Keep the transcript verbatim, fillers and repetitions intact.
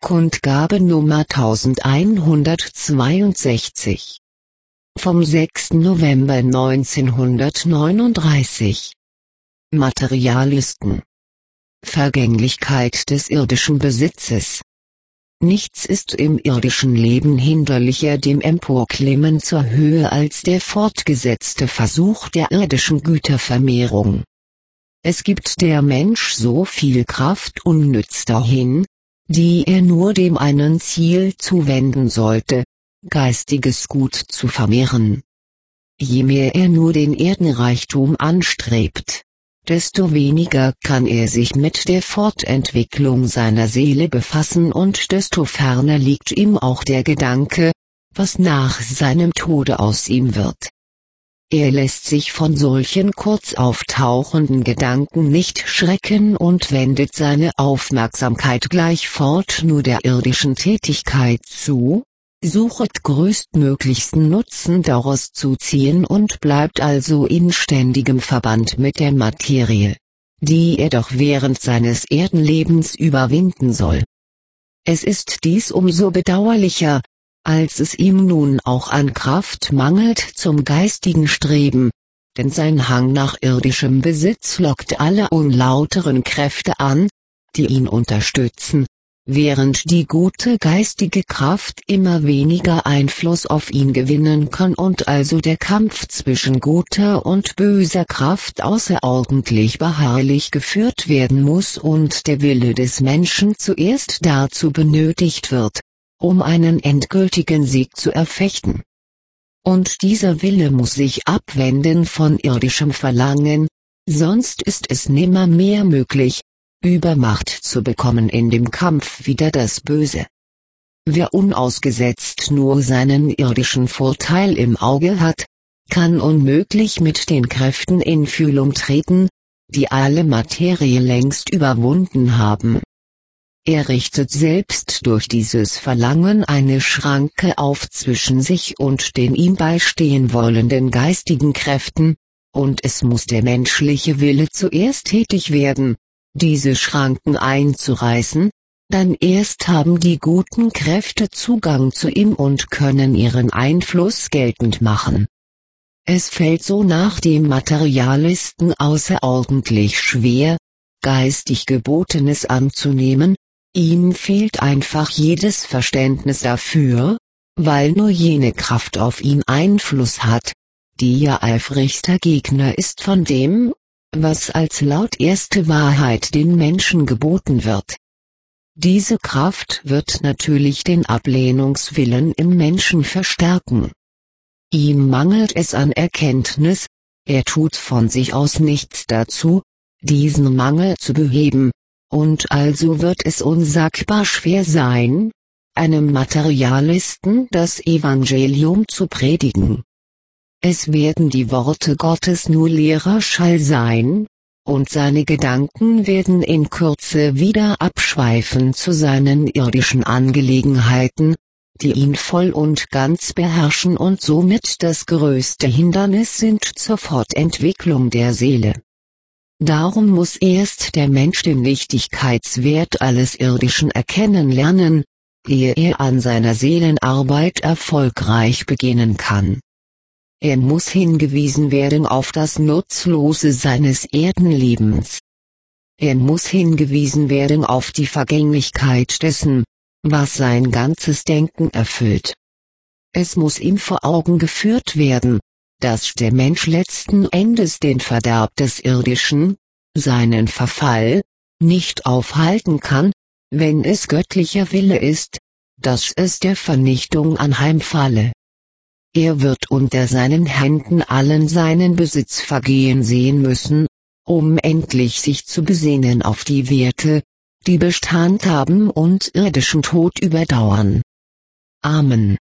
Kundgabe Nummer elfhundertzweiundsechzig. Vom sechsten November neunzehnhundertneununddreißig. Materialisten. Vergänglichkeit des irdischen Besitzes. Nichts ist im irdischen Leben hinderlicher dem Emporklimmen zur Höhe als der fortgesetzte Versuch der irdischen Gütervermehrung. Es gibt der Mensch so viel Kraft unnütz dahin, die er nur dem einen Ziel zuwenden sollte, geistiges Gut zu vermehren. Je mehr er nur den Erdenreichtum anstrebt, desto weniger kann er sich mit der Fortentwicklung seiner Seele befassen und desto ferner liegt ihm auch der Gedanke, was nach seinem Tode aus ihm wird. Er lässt sich von solchen kurz auftauchenden Gedanken nicht schrecken und wendet seine Aufmerksamkeit gleich fort nur der irdischen Tätigkeit zu, suchet größtmöglichsten Nutzen daraus zu ziehen und bleibt also in ständigem Verband mit der Materie, die er doch während seines Erdenlebens überwinden soll. Es ist dies umso bedauerlicher, als es ihm nun auch an Kraft mangelt zum geistigen Streben, denn sein Hang nach irdischem Besitz lockt alle unlauteren Kräfte an, die ihn unterstützen, während die gute geistige Kraft immer weniger Einfluss auf ihn gewinnen kann und also der Kampf zwischen guter und böser Kraft außerordentlich beharrlich geführt werden muss und der Wille des Menschen zuerst dazu benötigt wird, um einen endgültigen Sieg zu erfechten. Und dieser Wille muss sich abwenden von irdischem Verlangen, sonst ist es nimmermehr möglich, Übermacht zu bekommen in dem Kampf wider das Böse. Wer unausgesetzt nur seinen irdischen Vorteil im Auge hat, kann unmöglich mit den Kräften in Fühlung treten, die alle Materie längst überwunden haben. Er richtet selbst durch dieses Verlangen eine Schranke auf zwischen sich und den ihm beistehen wollenden geistigen Kräften, und es muss der menschliche Wille zuerst tätig werden, diese Schranken einzureißen, dann erst haben die guten Kräfte Zugang zu ihm und können ihren Einfluss geltend machen. Es fällt so nach dem Materialisten außerordentlich schwer, geistig Gebotenes anzunehmen. Ihm fehlt einfach jedes Verständnis dafür, weil nur jene Kraft auf ihn Einfluss hat, die ja eifrigster Gegner ist von dem, was als laut erste Wahrheit den Menschen geboten wird. Diese Kraft wird natürlich den Ablehnungswillen im Menschen verstärken. Ihm mangelt es an Erkenntnis, er tut von sich aus nichts dazu, diesen Mangel zu beheben. Und also wird es unsagbar schwer sein, einem Materialisten das Evangelium zu predigen. Es werden die Worte Gottes nur leerer Schall sein, und seine Gedanken werden in Kürze wieder abschweifen zu seinen irdischen Angelegenheiten, die ihn voll und ganz beherrschen und somit das größte Hindernis sind zur Fortentwicklung der Seele. Darum muss erst der Mensch den Nichtigkeitswert alles Irdischen erkennen lernen, ehe er an seiner Seelenarbeit erfolgreich beginnen kann. Er muss hingewiesen werden auf das Nutzlose seines Erdenlebens. Er muss hingewiesen werden auf die Vergänglichkeit dessen, was sein ganzes Denken erfüllt. Es muss ihm vor Augen geführt werden, dass der Mensch letzten Endes den Verderb des Irdischen, seinen Verfall, nicht aufhalten kann, wenn es göttlicher Wille ist, dass es der Vernichtung anheimfalle. Er wird unter seinen Händen allen seinen Besitz vergehen sehen müssen, um endlich sich zu besinnen auf die Werte, die Bestand haben und irdischen Tod überdauern. Amen.